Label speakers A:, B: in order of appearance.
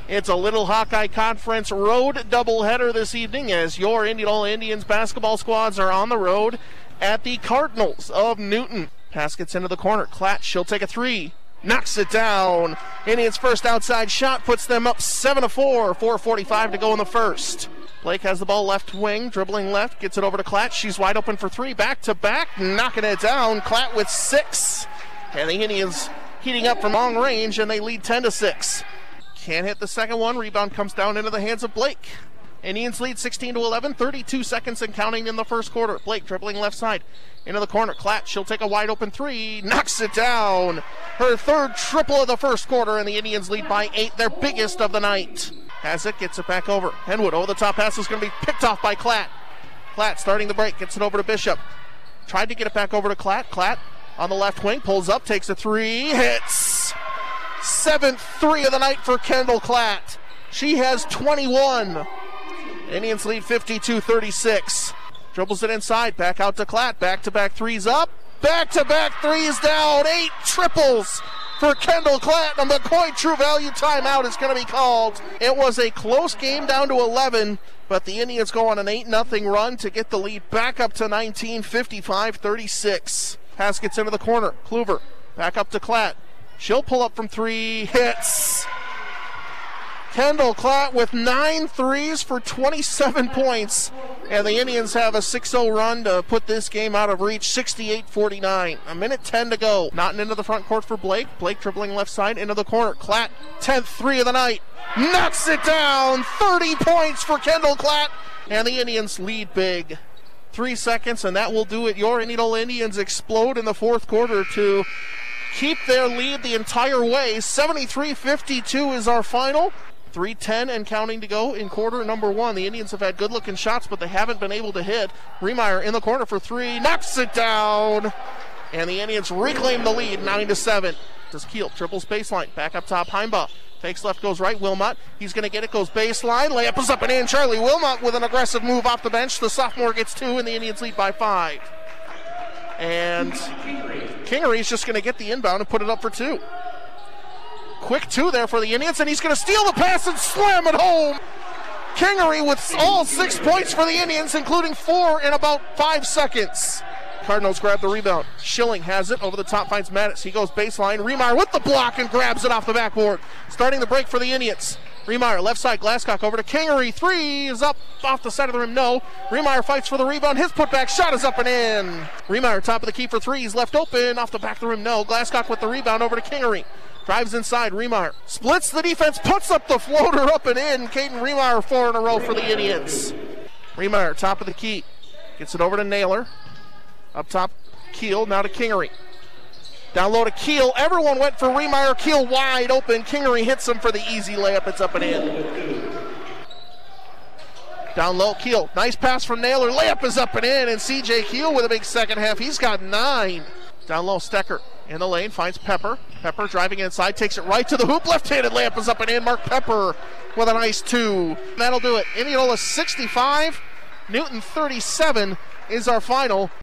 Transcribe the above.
A: It's a Little Hawkeye Conference road doubleheader this evening as your Indianola Indians basketball squads are on the road at the Cardinals of Newton. Pass gets into the corner. Klatt, she'll take a three. Knocks it down. Indians' first outside shot puts them up 7-4. 4:45 to go in the first. Blake has the ball left wing, dribbling left, gets it over to Klatt. She's wide open for three. Back to back, knocking it down. Klatt with 6. And the Indians heating up from long range, and they lead 10-6. Can't hit the second one. Rebound comes down into the hands of Blake. Indians lead 16-11, 32 seconds and counting in the first quarter. Blake dribbling left side into the corner. Klatt, she'll take a wide open three. Knocks it down. Her third triple of the first quarter, and the Indians lead by 8, their biggest of the night. Has it, gets it back over. Henwood over the top pass is going to be picked off by Klatt. Klatt starting the break, gets it over to Bishop. Tried to get it back over to Klatt. Klatt on the left wing, pulls up, takes a three, hits. 7th three of the night for Kendall Klatt. She has 21. Indians lead 52-36. Dribbles it inside, back out to Klatt. Back-to-back threes up. Back-to-back threes down. 8 triples for Kendall Klatt. A McCoy True Value timeout is going to be called. It was a close game down to 11, but the Indians go on an 8-0 run to get the lead back up to 19, 55-36. Pass gets into the corner. Kluver back up to Klatt. She'll pull up from three, hits. Kendall Klatt with 9 threes for 27 points. And the Indians have a 6-0 run to put this game out of reach, 68-49. A minute 10 to go. Knotting into the front court for Blake. Blake dribbling left side into the corner. Klatt, 10th three of the night. Knocks it down. 30 points for Kendall Klatt. And the Indians lead big. 3 seconds, and that will do it. Your Indianola Indians explode in the fourth quarter to keep their lead the entire way. 73-52 is our final. 3:10 and counting to go in quarter number 1. The Indians have had good-looking shots, but they haven't been able to hit. Riemeyer in the corner for three, knocks it down. And the Indians reclaim the lead, 9-7. Does Keel, triples baseline, back up top, Heimbaugh. Fakes left, goes right, Wilmot. He's going to get it, goes baseline. Layup is up and in. Charlie Wilmot with an aggressive move off the bench. The sophomore gets 2, and the Indians lead by 5. And Kingery's just going to get the inbound and put it up for 2. Quick 2 there for the Indians, and he's going to steal the pass and slam it home. Kingery with all 6 points for the Indians, including 4 in about 5 seconds. Cardinals grab the rebound. Schilling has it over the top, finds Mattis. He goes baseline. Riemeyer with the block and grabs it off the backboard. Starting the break for the Indians. Riemeyer left side, Glasscock over to Kingery. 3 is up off the side of the rim. No. Riemeyer fights for the rebound. His putback shot is up and in. Riemeyer top of the key for 3. He's left open off the back of the rim. No. Glasscock with the rebound over to Kingery. Drives inside, Riemeyer splits the defense, puts up the floater up and in. Caden Riemeyer 4 in a row for the Indians. Riemeyer, top of the key, gets it over to Naylor. Up top, Keel, now to Kingery. Down low to Keel, everyone went for Riemeyer. Keel wide open, Kingery hits him for the easy layup, it's up and in. Down low, Keel, nice pass from Naylor, layup is up and in, and CJ Keel with a big second half, he's got 9. Down low, Stecker in the lane, finds Pepper. Pepper driving inside, takes it right to the hoop. Left-handed layup is up and in. Mark Pepper with a nice 2. That'll do it. Indianola 65, Newton 37 is our final.